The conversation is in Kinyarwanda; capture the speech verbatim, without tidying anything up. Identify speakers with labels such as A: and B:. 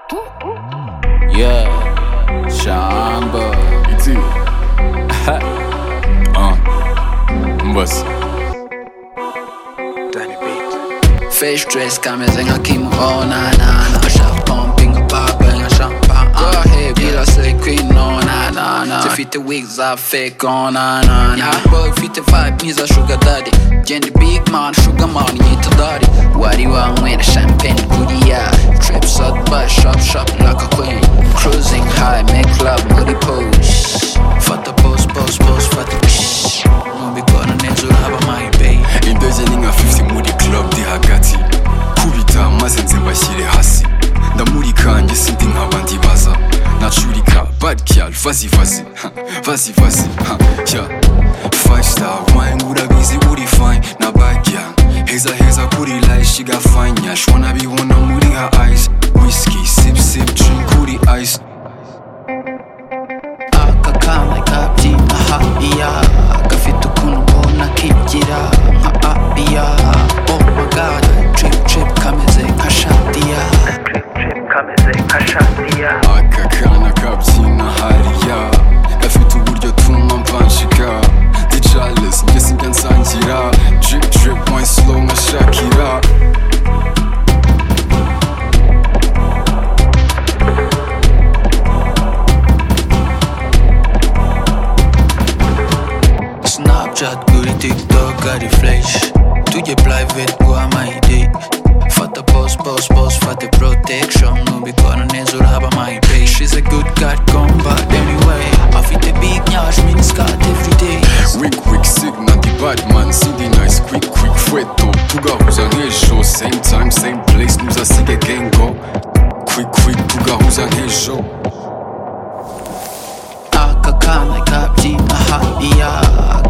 A: Yeah, Shamba.
B: Iti. Ah, mbasi.
A: Face dress kameze nka Kim oh na na na Shop pumping a pop nka champagne. Go ahead, be la slay queen no na na na. Zifite wigs za fake oh na na na. Boy ufite vibe niza sugar daddy. Jendi big man sugar man nyita daddy. Wari wanywera champagne kuriya. Trips out by shop shop like a queen. Cruising high make love muri pose. Fata pose pose pose fata psh. Mubikora neza uraba my baby.
B: Indege ni nka fifty muri club di hagati. Kubita maze nze mbashyire hasi. Ndamurika njye sindi nk'abandi baza. Nacurika bad girl vazi vazi vazi vazi yeah. Five star wine urabizi uri fine na bad girl. Heza heza kuri life she got fine yash wanna bibona muri her eyes. Whiskey sip sip drink kuri ice.
A: Aka kana kabyina haiya gafite ukuntu ubona kigira nka abiya. Oh my god trip trip kameze nka shadiya. Trip kameze nka shadiya.
B: Aka kana kabyina hariya gafite uburyo tuma mvanshika. Di Charles njye sinjya nsangira. Drip drip wine slow nka Shakira.
A: Snapchat kuri TikTok ari flash. Tujye private guha my day. Fata pose pose pose fata protection. Nubikora neza uraba my babe. She's a good cat combat anyway. Afite big nyash mini skirt everyday.
B: Quick quick sick na di bad man sindi nice quick quick fweto. Tugahuza nk'ejo same time same place ntuzasige gengo. Quick quick tugahuza nk'ejo.
A: Aka kana kabyina haiya